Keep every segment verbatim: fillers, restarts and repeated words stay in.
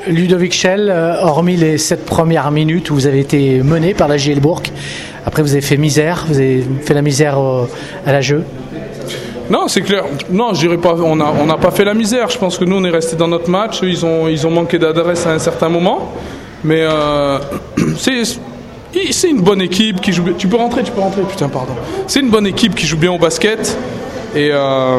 Ludovic Schell, euh, hormis les sept premières minutes où vous avez été mené par la J L Bourg, après vous avez fait misère, vous avez fait la misère au, à la jeu. Non, c'est clair. Non, je dirais pas. On n'a on a pas fait la misère. Je pense que nous, on est resté dans notre match. Ils ont, ils ont manqué d'adresse à un certain moment. Mais euh, c'est, c'est une bonne équipe qui joue. Tu peux rentrer, tu peux rentrer. Putain, pardon. C'est une bonne équipe qui joue bien au basket. Et euh,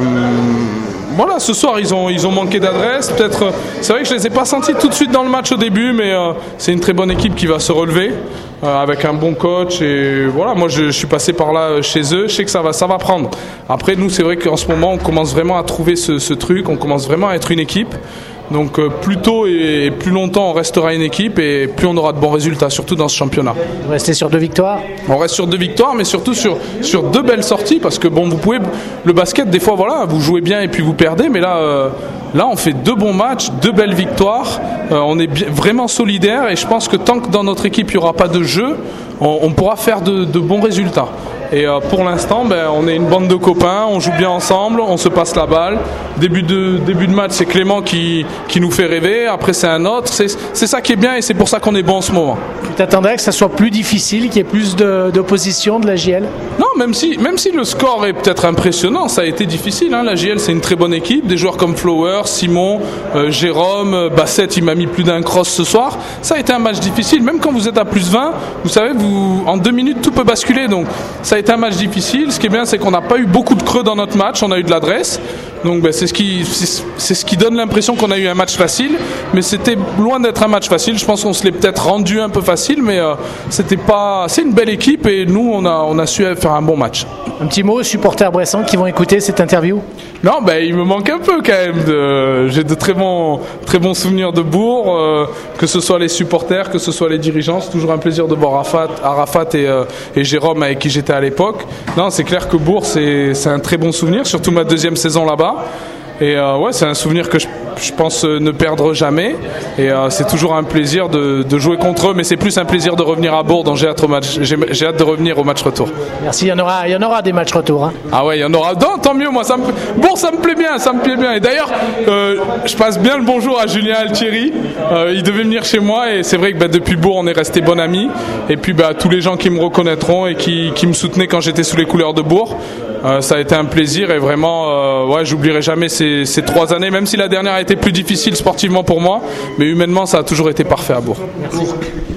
voilà, ce soir, ils ont, ils ont manqué d'adresse. Peut-être. C'est vrai que je les ai pas sentis tout de suite dans le match au début, mais euh, c'est une très bonne équipe qui va se relever. Euh, avec un bon coach et voilà, moi je, je suis passé par là euh, chez eux, je sais que ça va, ça va prendre. Après nous c'est vrai qu'en ce moment on commence vraiment à trouver ce, ce truc, on commence vraiment à être une équipe. Donc euh, plus tôt et, et plus longtemps on restera une équipe et plus on aura de bons résultats, surtout dans ce championnat. Vous restez sur deux victoires ? On reste sur deux victoires, mais surtout sur, sur deux belles sorties, parce que bon, vous pouvez, le basket des fois voilà, vous jouez bien et puis vous perdez, mais là, euh, là on fait deux bons matchs, deux belles victoires, euh, on est bien, vraiment solidaire et je pense que tant que dans notre équipe il n'y aura pas de jeu, on, on pourra faire de, de bons résultats. Et euh, pour l'instant, ben, on est une bande de copains, on joue bien ensemble, on se passe la balle. Début de, début de match, c'est Clément qui, qui nous fait rêver, après c'est un autre. C'est, c'est ça qui est bien et c'est pour ça qu'on est bon en ce moment. Tu t'attendrais que ça soit plus difficile, qu'il y ait plus de, d'opposition de la J L ? Non, même si, même si le score est peut-être impressionnant, ça a été difficile. Hein. La J L, c'est une très bonne équipe. Des joueurs comme Flower, Simon, euh, Jérôme, Bassett, il m'a mis plus d'un cross ce soir. Ça a été un match difficile. Même quand vous êtes à plus vingt, vous savez, vous, en deux minutes, tout peut basculer. Donc ça a été un match difficile. Ce qui est bien, c'est qu'on n'a pas eu beaucoup de creux dans notre match. On a eu de l'adresse. Donc ben, c'est, ce qui, c'est, c'est ce qui donne l'impression qu'on a eu un match facile. Mais c'était loin d'être un match facile. Je pense qu'on se l'est peut-être rendu un peu facile. Mais euh, c'était pas... c'est une belle équipe et nous, on a, on a su faire un bon match. Un petit mot aux supporters bressans qui vont écouter cette interview ? Non, ben, il me manque un peu quand même. De... J'ai de très bons, très bons souvenirs de Bourg, euh, que ce soit les supporters, que ce soit les dirigeants. C'est toujours un plaisir de voir Arafat, Arafat et, euh, et Jérôme avec qui j'étais à l'époque. Non, c'est clair que Bourg, c'est, c'est un très bon souvenir, surtout ma deuxième saison là-bas. Et euh, ouais, c'est un souvenir que je, je pense euh, ne perdre jamais. Et euh, c'est toujours un plaisir de, de jouer contre eux, mais c'est plus un plaisir de revenir à Bourg, donc j'ai hâte, au match, j'ai, j'ai hâte de revenir au match retour. Merci, il y en aura, il y en aura des matchs retour. Hein. Ah ouais, il y en aura. Non, tant mieux, moi, ça me, Bourg, ça me plaît bien, ça me plaît bien. Et d'ailleurs, euh, je passe bien le bonjour à Julien Altieri. Euh, il devait venir chez moi et c'est vrai que bah, depuis Bourg, on est resté bon amis. Et puis bah, tous les gens qui me reconnaîtront et qui, qui me soutenaient quand j'étais sous les couleurs de Bourg. Euh, ça a été un plaisir et vraiment, euh, ouais, j'oublierai jamais ces, ces trois années, même si la dernière a été plus difficile sportivement pour moi, mais humainement, ça a toujours été parfait à Bourg. Merci.